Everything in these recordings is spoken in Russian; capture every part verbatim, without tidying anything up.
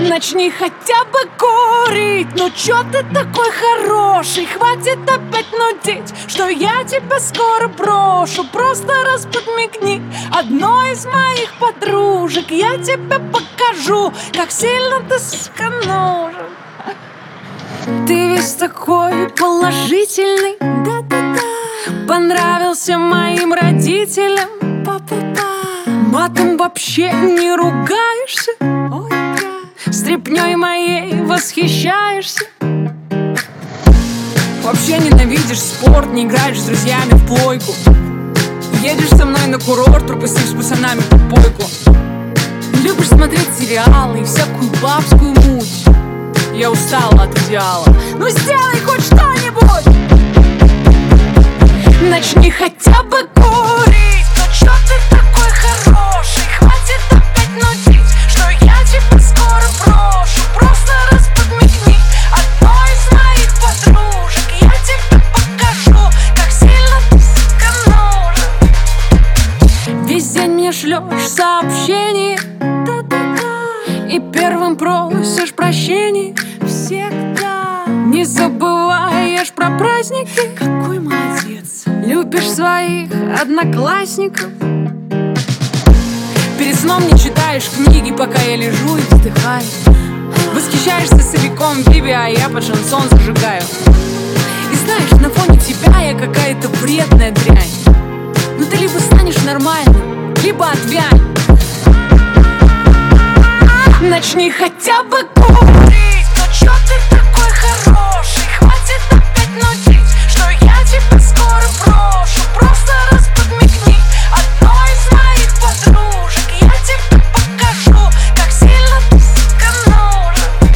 Начни хотя бы курить. Ну чё ты такой хороший? Хватит опять нудить, что я тебя скоро брошу. Просто раз подмигни одной из моих подружек, я тебе покажу, как сильно ты, сука, нужен. Ты весь такой положительный, да-да-да. Понравился моим родителям, па-па-па. Матом вообще не ругаешься, ой, да. Стряпнёй моей восхищаешься. Вообще ненавидишь спорт, не играешь с друзьями в плойку. Едешь со мной на курорт, пропустив с пацанами попойку. Любишь смотреть сериалы и всякую бабскую муть. Я устала от идеала, ну сделай хоть что-нибудь. Начни хотя бы курить. Ну чё ты такой хороший? Хватит опять нудить, что я тебя скоро брошу. Просто раз подмигни одной из моих подружек, я тебе покажу, как сильно ты, сука, нужен. Весь день мне шлёшь сообщения, да-да-да. И первым просишь прощения всегда. Не забываешь про праздники, какой молодец. Любишь своих одноклассников. Перед сном не читаешь книги, пока я лежу и вздыхаю. Восхищаешься собаком Биби, а я под шансон зажигаю. И знаешь, на фоне тебя я какая-то вредная дрянь. Ну ты либо станешь нормальным, либо отвянь. Начни хотя бы курить. Ну чё ты такой хороший? Хватит опять нудить, что я тебя скоро брошу. Просто раз подмигни одной из моих подружек, я тебе покажу, как сильно ты, сука, нужен.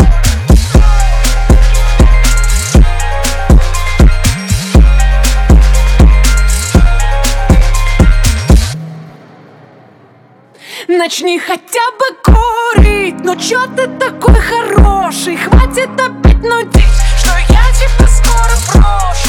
Начни хотя бы курить. Ну чё ты такой хороший? Хватит опять нудить, что я тебя скоро брошу.